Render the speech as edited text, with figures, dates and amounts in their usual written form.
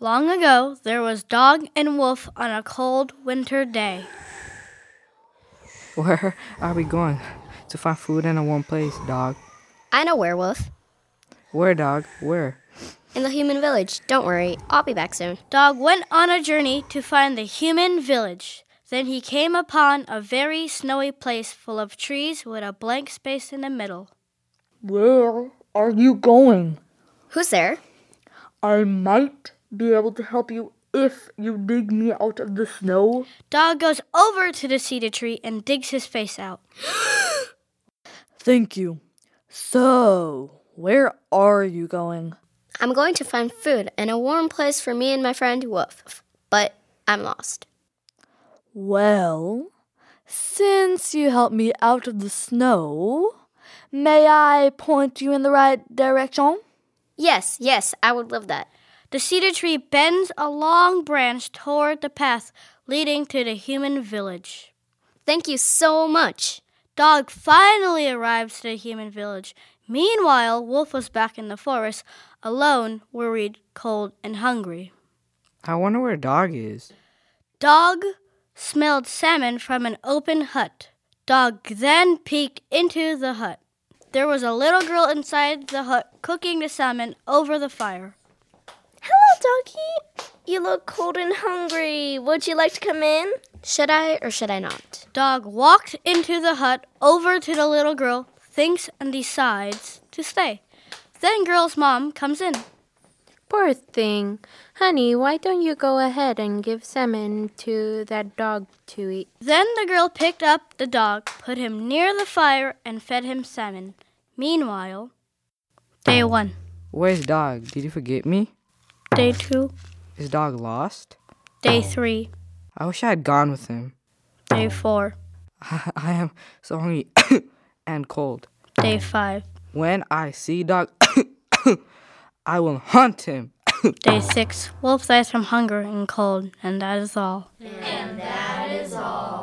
Long ago, there was Dog and Wolf on a cold winter day. Where are we going? To find food in a warm place, Dog. I know where, Wolf. Where, Dog? Where? In the human village. Don't worry, I'll be back soon. Dog went on a journey to find the human village. Then he came upon a very snowy place full of trees with a blank space in the middle. Where are you going? Who's there? I might be able to help you if you dig me out of the snow. Dog goes over to the cedar tree and digs his face out. Thank you. So, where are you going? I'm going to find food and a warm place for me and my friend Wolf, but I'm lost. Well, since you helped me out of the snow, may I point you in the right direction? Yes, I would love that. The cedar tree bends a long branch toward the path leading to the human village. Thank you so much. Dog finally arrived to the human village. Meanwhile, Wolf was back in the forest, alone, worried, cold, and hungry. I wonder where Dog is. Dog smelled salmon from an open hut. Dog then peeked into the hut. There was a little girl inside the hut cooking the salmon over the fire. Hello, Doggy. You look cold and hungry. Would you like to come in? Should I or should I not? Dog walked into the hut over to the little girl, thinks and decides to stay. Then girl's mom comes in. Poor thing. Honey, why don't you go ahead and give salmon to that dog to eat? Then the girl picked up the dog, put him near the fire, and fed him salmon. Meanwhile, day 1. Where's Dog? Did you forget me? Day 2. Is Dog lost? Day 3. I wish I had gone with him. Day 4. I am so hungry and cold. Day 5. When I see Dog, I will hunt him. Day 6. Wolf dies from hunger and cold, and that is all. And that is all.